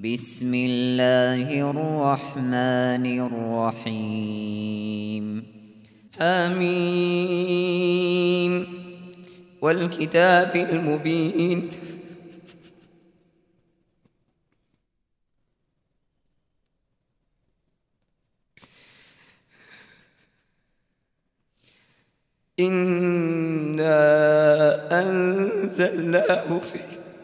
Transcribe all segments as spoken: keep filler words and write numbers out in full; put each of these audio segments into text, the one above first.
بسم الله الرحمن الرحيم حميم والكتاب المبين إنا أنزلناه في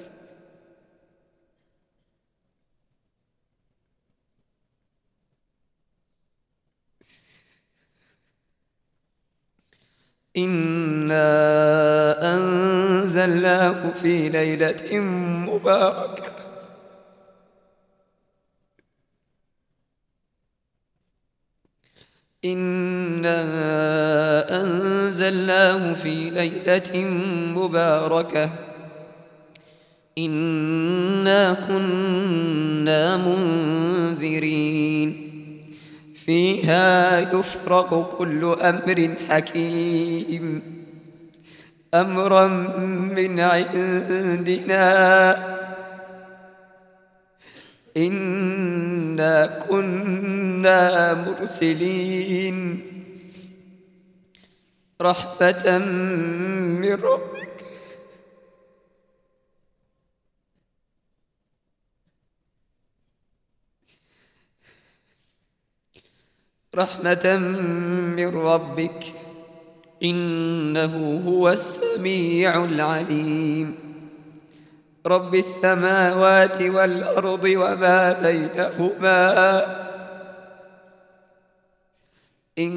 إنا أنزلناه في ليلة مباركة إنا أنزلناه في ليلة مباركة إنا كنا منذرين فيها يفرق كل أمر حكيم أمرا من عندنا إنا كنا مرسلين رحمة من ربك رحمة من ربك إنه هو السميع العليم رب السماوات والأرض وما بينهما إن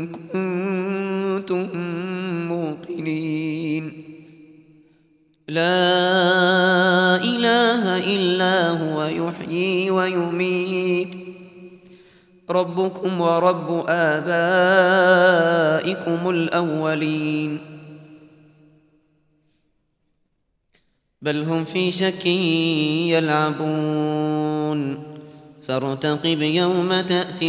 كنتم موقنين لا إله إلا هو يحيي ويميت ربكم ورب آبائكم الأولين بل هم في شك يلعبون فارتقب يوم تأتي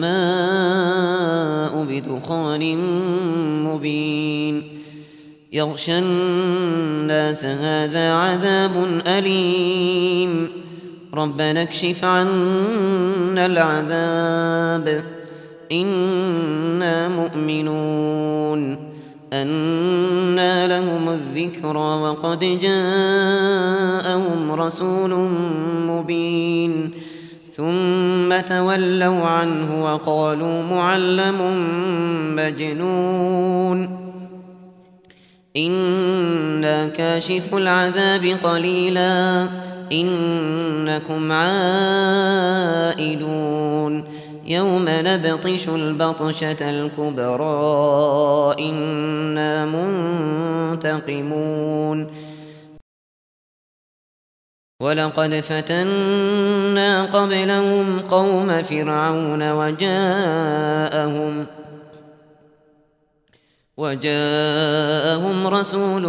السماء بدخان مبين يغشى الناس هذا عذاب أليم ربنا اكشف عنا العذاب إنا مؤمنون أنى لهم الذكرى وقد جاءهم رسول مبين ثم تولوا عنه وقالوا معلم مجنون إنا كاشف العذاب قليلا إنكم عائدون يوم نبطش البطشة الكبرى إنا منتقمون ولقد فتنا قبلهم قوم فرعون وجاءهم وجاءهم رسول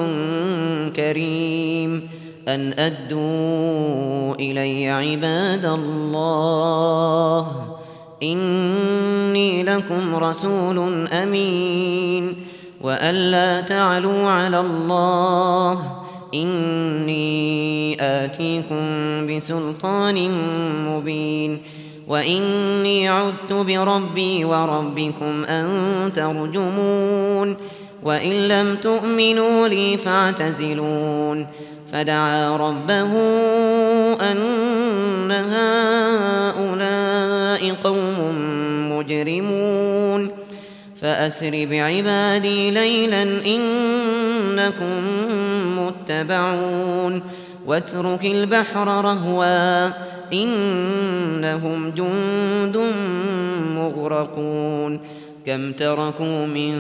كريم أن أدوا إلي عباد الله إني لكم رسول أمين وأن لا تعلوا على الله إني آتيكم بسلطان مبين وإني عذت بربي وربكم أن ترجمون وإن لم تؤمنوا لي فاعتزلون فدعا ربه أن هؤلاء قوم مجرمون فأسر بعبادي ليلا إنكم متبعون واترك البحر رهوا إنهم جند مغرقون كم تركوا من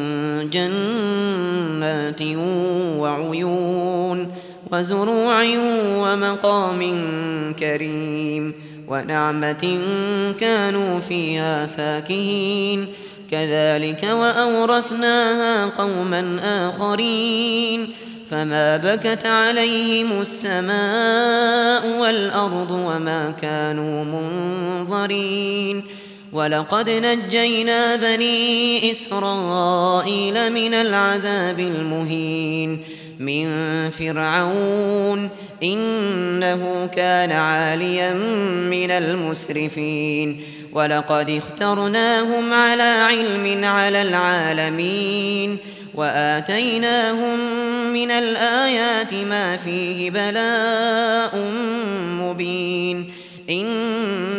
جنات وعيون وزروع ومقام كريم ونعمة كانوا فيها فاكهين كذلك وأورثناها قوما آخرين فما بكت عليهم السماء والأرض وما كانوا منظرين ولقد نجينا بني إسرائيل من العذاب المهين من فرعون إنه كان عاليا من المسرفين ولقد اخترناهم على علم على العالمين وآتيناهم من الآيات ما فيه بلاء مبين إن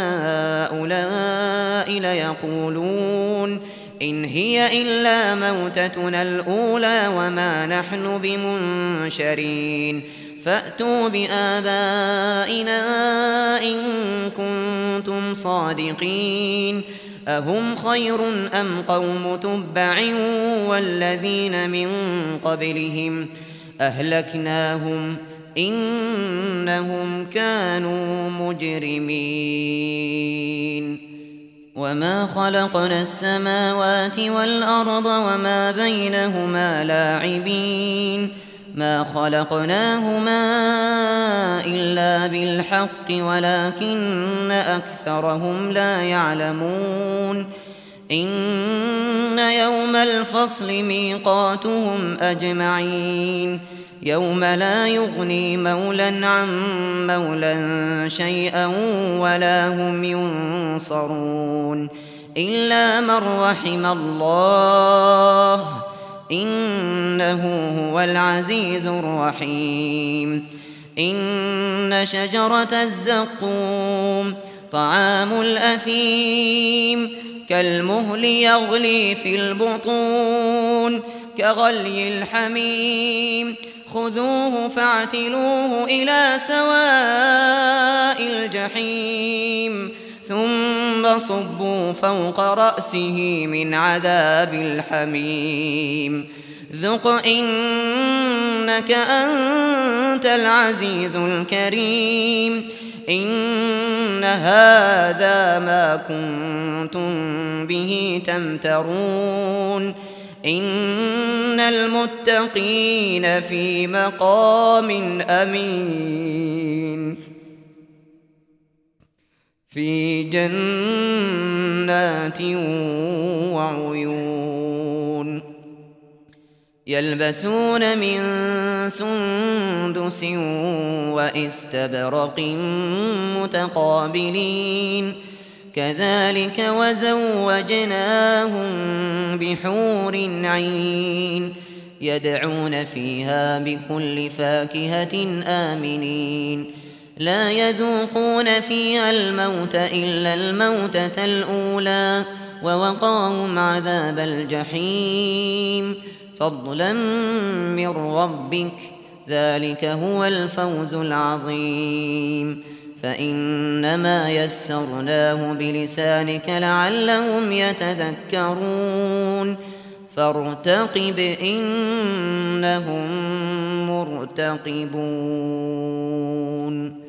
هؤلاء ليقولون إن هي إلا موتتنا الأولى وما نحن بمنشرين فأتوا بآبائنا إن كنتم صادقين أهم خير أم قوم تبع والذين من قبلهم أهلكناهم إنهم كانوا مجرمين وما خلقنا السماوات والأرض وما بينهما لاعبين ما خلقناهما إلا بالحق ولكن أكثرهم لا يعلمون إن يوم الفصل ميقاتهم أجمعين يوم لا يغني مولى عن مولى شيئا ولا هم ينصرون إلا من رحم الله إنه هو العزيز الرحيم إن شجرة الزقوم طعام الأثيم كالمهل يغلي في البطون كغلي الحميم خذوه فاعتلوه إلى سواء الجحيم ثم صبوا فوق رأسه من عذاب الحميم ذق إنك أنت العزيز الكريم إن هذا ما كنتم به تمترون إن المتقين في مقام أمين في جنات وعيون يلبسون من سندس وإستبرق متقابلين كذلك وزوجناهم بحور عين يدعون فيها بكل فاكهة آمنين لا يذوقون فيها الموت إلا الموتة الأولى ووقاهم عذاب الجحيم فضلا من ربك ذلك هو الفوز العظيم فإنما يسرناه بلسانك لعلهم يتذكرون فارتقب إنهم مرتقبون